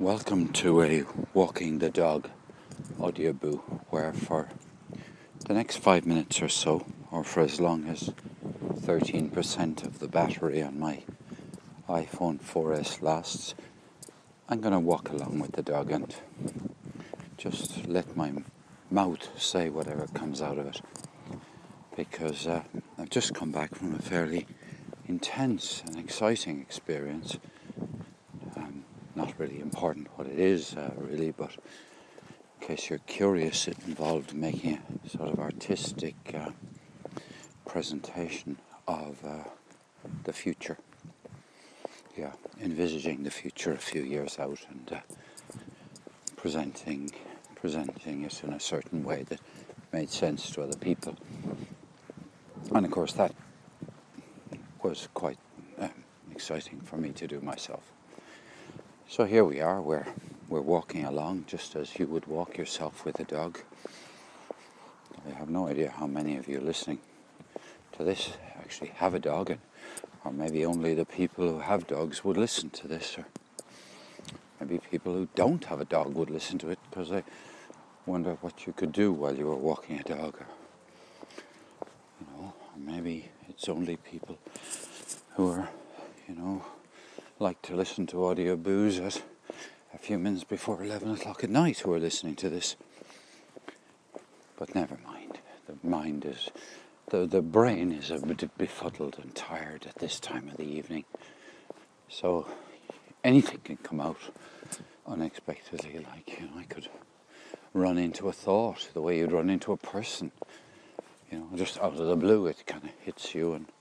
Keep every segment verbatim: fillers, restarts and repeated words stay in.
Welcome to a Walking the Dog audioboo, where for the next five minutes or so, or for as long as thirteen percent of the battery on my iPhone four S lasts, I'm going to walk along with the dog and just let my mouth say whatever comes out of it. Because uh, I've just come back from a fairly intense and exciting experience. Um, not really important what it is, uh, really, but in case you're curious, it involved making a sort of artistic uh, presentation of uh, the future. Yeah, envisaging the future a few years out and uh, presenting presenting it in a certain way that made sense to other people. And of course that was quite um, exciting for me to do myself. So here we are, we're, we're walking along just as you would walk yourself with a dog. I have no idea how many of you listening to this actually have a dog, and, or maybe only the people who have dogs would listen to this, or maybe people who don't have a dog would listen to it because they wonder what you could do while you were walking a dog, or, you know, or maybe it's only people who are, you know, like to listen to audioboos at a few minutes before eleven o'clock at night who are listening to this. But never mind. The mind is, the, the brain is a bit befuddled and tired at this time of the evening. So anything can come out unexpectedly, like, you know, I could run into a thought the way you'd run into a person. You know, just out of the blue it kind of hits you, and,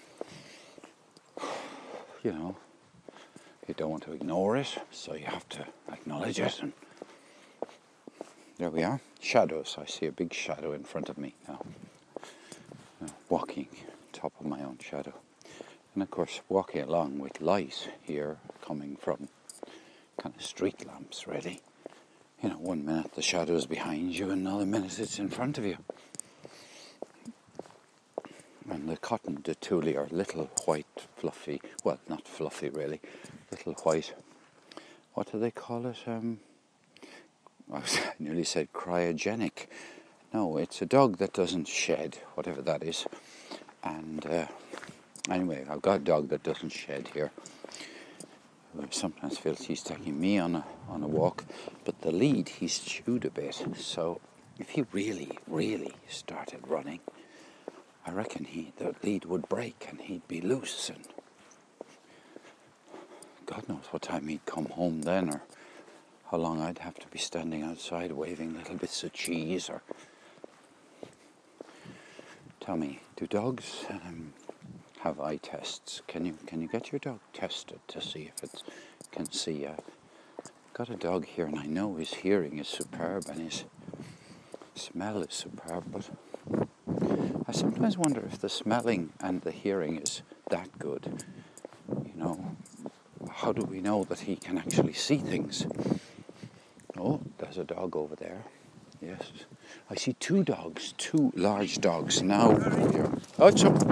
you know, you don't want to ignore it, so you have to acknowledge it. And there we are. Shadows. I see a big shadow in front of me now. Uh, walking top of my own shadow. And of course, walking along with light here coming from kind of street lamps, really. You know, one minute the shadow is behind you, and another minute it's in front of you. And the cotton dutuli are little white, fluffy, well, not fluffy really, little white, what do they call it? Um, I nearly said cryogenic. No, it's a dog that doesn't shed, whatever that is. And uh, anyway, I've got a dog that doesn't shed here. I sometimes feels he's taking me on a on a walk, but the lead he's chewed a bit. So if he really, really started running, I reckon he the lead would break and he'd be loose, and God knows what time he'd come home then, or how long I'd have to be standing outside waving little bits of cheese. Or tell me, do dogs um, have eye tests? Can you can you get your dog tested to see if it can see? Uh, got a dog here, and I know his hearing is superb and his smell is superb, but I sometimes wonder if the smelling and the hearing is that good. You know, how do we know that he can actually see things? Oh, there's a dog over there. Yes, I see two dogs, two large dogs now. Here. Oh, it's up.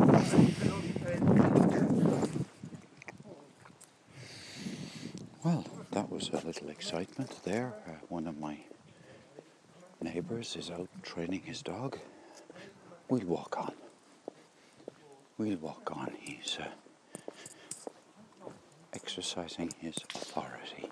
Well, that was a little excitement there. Uh, one of my neighbours is out training his dog. We'll walk on. We'll walk on. He's uh, exercising his authority.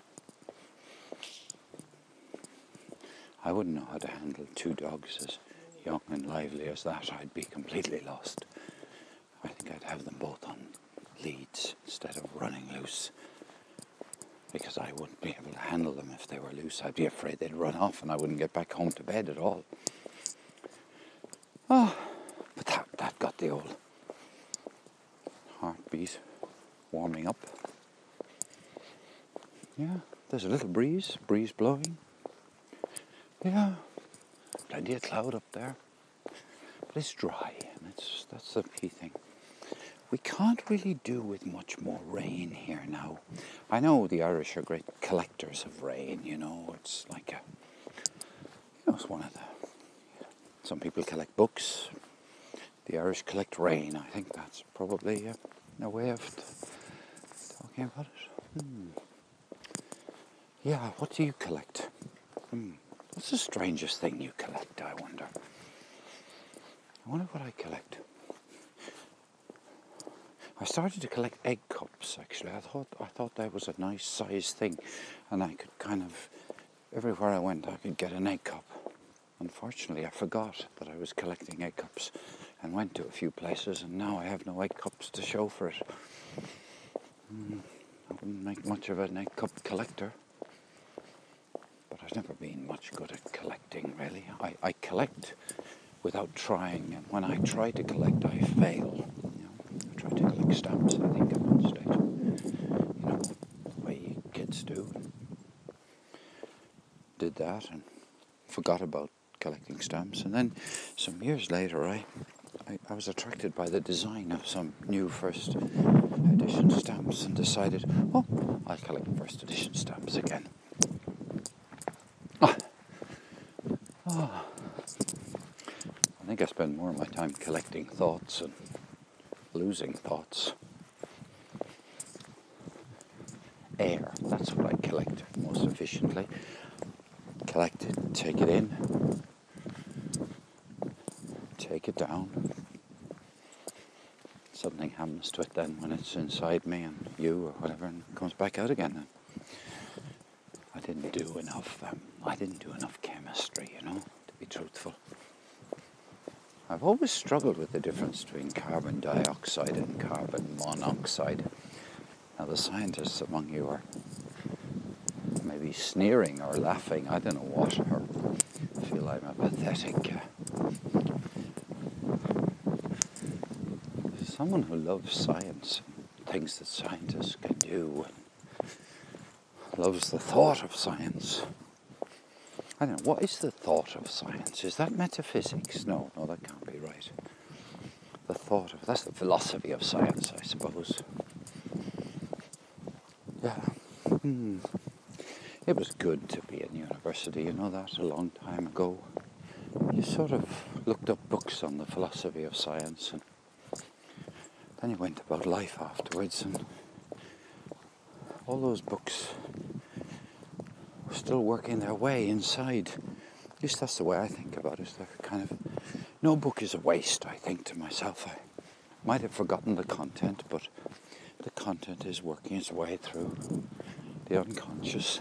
I wouldn't know how to handle two dogs as young and lively as that. I'd be completely lost. I think I'd have them both on leads instead of running loose, because I wouldn't be able to handle them if they were loose. I'd be afraid they'd run off and I wouldn't get back home to bed at all. Oh, but that, that got the old heartbeat warming up. Yeah, there's a little breeze, breeze blowing. Yeah, plenty of cloud up there. But it's dry, and it's that's the key thing. We can't really do with much more rain here now. I know the Irish are great collectors of rain, you know, it's like a, you know, it's one of the, some people collect books, the Irish collect rain. I think that's probably a, a way of t- talking about it. Hmm. Yeah, what do you collect? Hmm. What's the strangest thing you collect, I wonder? I wonder what I collect. I started to collect egg cups, actually. I thought I thought that was a nice size thing, and I could kind of, everywhere I went, I could get an egg cup. Unfortunately, I forgot that I was collecting egg cups and went to a few places, and now I have no egg cups to show for it. Mm, I wouldn't make much of an egg cup collector, but I've never been much good at collecting, really. I, I collect without trying, and when I try to collect, I fail. You know, I tried to collect stamps, I think, at one stage. You know, the way kids do. Did that and forgot about collecting stamps. And then some years later, I, I, I was attracted by the design of some new first edition stamps and decided, oh, I'll collect first edition stamps again. Ah. Ah. I think I spend more of my time collecting thoughts and losing thoughts. Air, that's what I collect most efficiently. Collect it, take it in, take it down. Something happens to it then when it's inside me and you or whatever, and it comes back out again. I didn't do enough. Um, I didn't do enough chemistry, you know, to be truthful. I've always struggled with the difference between carbon dioxide and carbon monoxide. Now, the scientists among you are maybe sneering or laughing, I don't know what, or feel I'm a pathetic uh, someone who loves science, thinks that scientists can do, and loves the thought of science. I don't know, what is the thought of science? Is that metaphysics? No, no, that can't be right. The thought of, that's the philosophy of science, I suppose. Yeah. Hmm. It was good to be in university, you know that, a long time ago. You sort of looked up books on the philosophy of science, and then you went about life afterwards, and all those books were still working their way inside. At least that's the way I think about it. They're kind of, no book is a waste, I think to myself. I might have forgotten the content, but the content is working its way through the unconscious.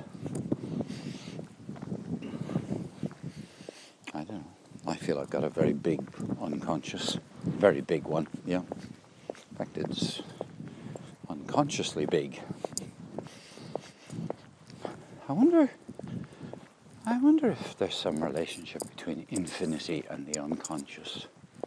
I don't know. I feel I've got a very big unconscious. Very big one, yeah. In fact, it's unconsciously big. I wonder, I wonder if there's some relationship between infinity and the unconscious.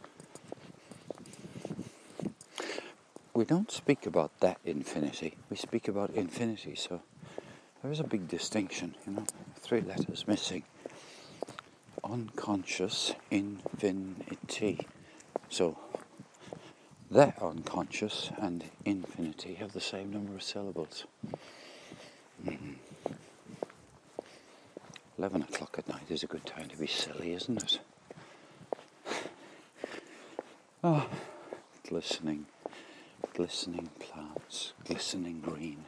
We don't speak about that infinity. We speak about infinity, so there is a big distinction, you know, three letters missing. Unconscious, infinity. So, the unconscious and infinity have the same number of syllables. Mm-hmm. Eleven o'clock at night is a good time to be silly, isn't it? Oh, glistening, glistening clouds, glistening green.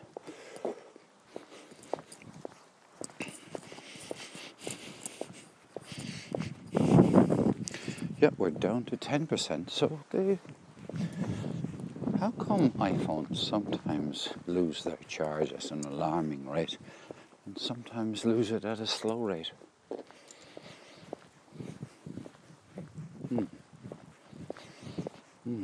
Yeah, we're down to ten percent, so they, how come iPhones sometimes lose their charge at an alarming rate and sometimes lose it at a slow rate? Hmm. Hmm.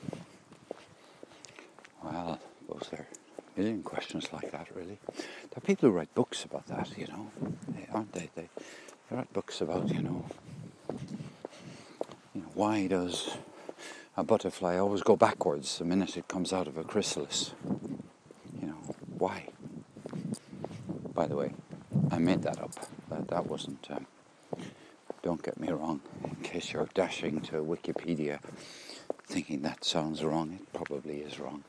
Well, I suppose there are a million questions like that, really. There are people who write books about that, you know, aren't they? They, they write books about, you know, you know, why does a butterfly always go backwards the minute it comes out of a chrysalis? You know, why? By the way, I made that up. That, that wasn't, um, don't get me wrong, in case you're dashing to Wikipedia thinking that sounds wrong, it probably is wrong.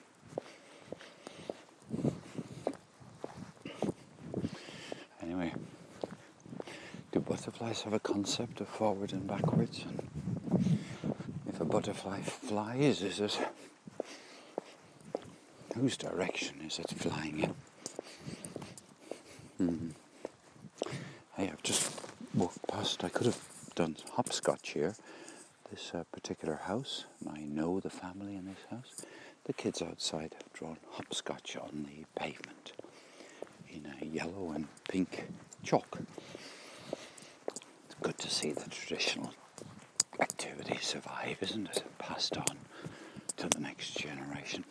Anyway, do butterflies have a concept of forward and backwards? And if a butterfly flies, is it, whose direction is it flying in? Mm. Hey, I've just walked past. I could have done hopscotch here. This uh, particular house, and I know the family in this house. The kids outside have drawn hopscotch on the pavement in a yellow and pink chalk. It's good to see the traditional activity survive, isn't it? Passed on to the next generation.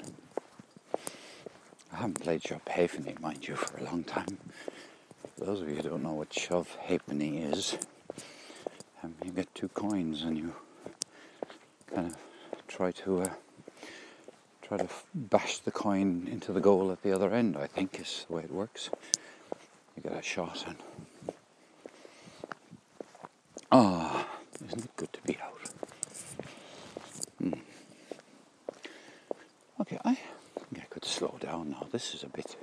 I haven't played shove halfpenny, mind you, for a long time. For those of you who don't know what shove halfpenny is, um, you get two coins and you kind of try to uh, try to bash the coin into the goal at the other end, I think is the way it works. You get a shot and ah, oh, isn't it good to be out? Hmm. Okay, I think I could slow down now. This is a bit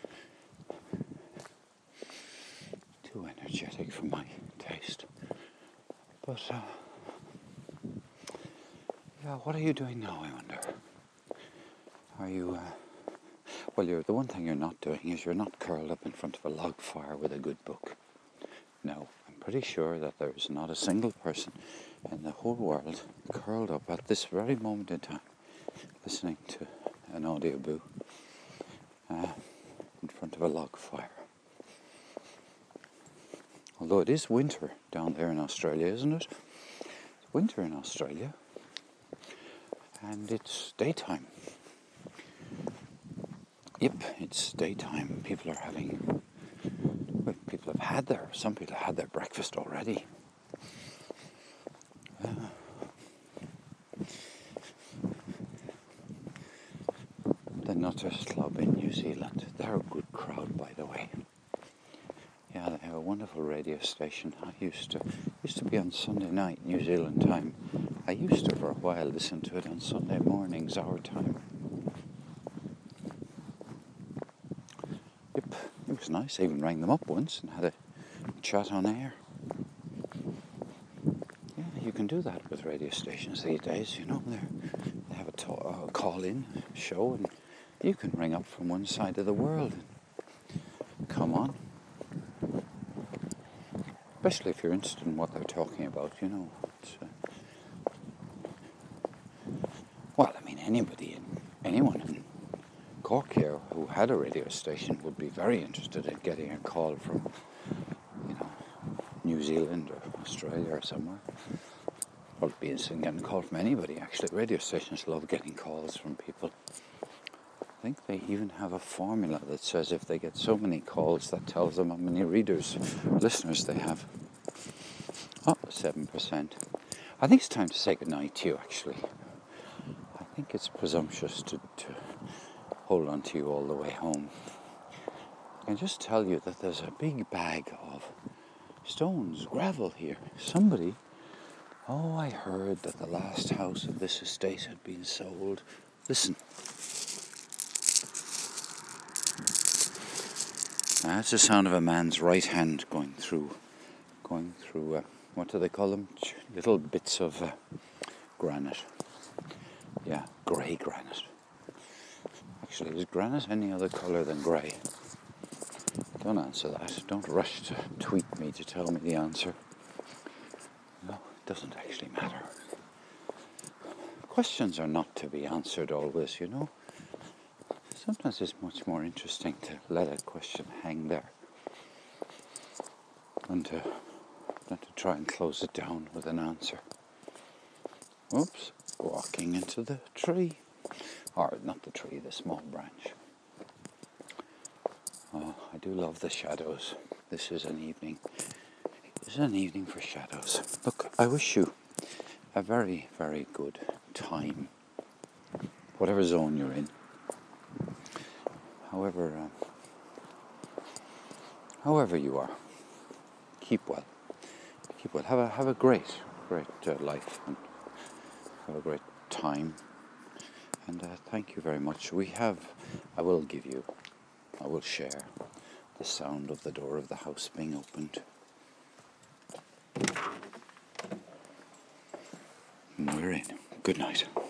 too energetic for my taste. But uh, yeah, what are you doing now, I wonder? Are you, uh, well, you're, the one thing you're not doing is you're not curled up in front of a log fire with a good book. No, I'm pretty sure that there's not a single person in the whole world curled up at this very moment in time listening to an audiobook uh, in front of a log fire. Although it is winter down there in Australia, isn't it? It's winter in Australia, and it's daytime. Yep, it's daytime. People are having, well, people have had their, some people have had their breakfast already. Uh, the Nutters Club in New Zealand, they're a good crowd, by the way. Yeah, they have a wonderful radio station. I used to used to be on Sunday night, New Zealand time. I used to, for a while, listen to it on Sunday mornings, our time. Yep, it was nice. I even rang them up once and had a chat on air. Yeah, you can do that with radio stations these days, you know. They're, they have a, to- a call-in show and you can ring up from one side of the world and come on. Especially if you're interested in what they're talking about, you know. It's, uh, well, I mean, anybody, in, anyone in Cork here who had a radio station would be very interested in getting a call from, you know, New Zealand or Australia or somewhere. Well, it'd be interesting getting a call from anybody, actually. Radio stations love getting calls from people. I think they even have a formula that says if they get so many calls, that tells them how many readers, listeners they have. Oh, seven percent. I think it's time to say goodnight to you, actually. I think it's presumptuous to, to hold on to you all the way home. I can just tell you that there's a big bag of stones, gravel here. Somebody, oh, I heard that the last house of this estate had been sold. Listen. That's the sound of a man's right hand going through, going through, uh, what do they call them? Little bits of uh, granite. Yeah, grey granite. Actually, is granite any other colour than grey? Don't answer that. Don't rush to tweet me to tell me the answer. No, it doesn't actually matter. Questions are not to be answered always, you know. Sometimes it's much more interesting to let a question hang there than to, than to try and close it down with an answer. Oops, walking into the tree. Or not the tree, the small branch. Oh, I do love the shadows. This is an evening. This is an evening for shadows. Look, I wish you a very, very good time. Whatever zone you're in. However, uh, however you are, keep well. Keep well. Have a have a great, great uh, life and have a great time. And uh, thank you very much. We have, I will give you, I will share the sound of the door of the house being opened. And we're in. Good night.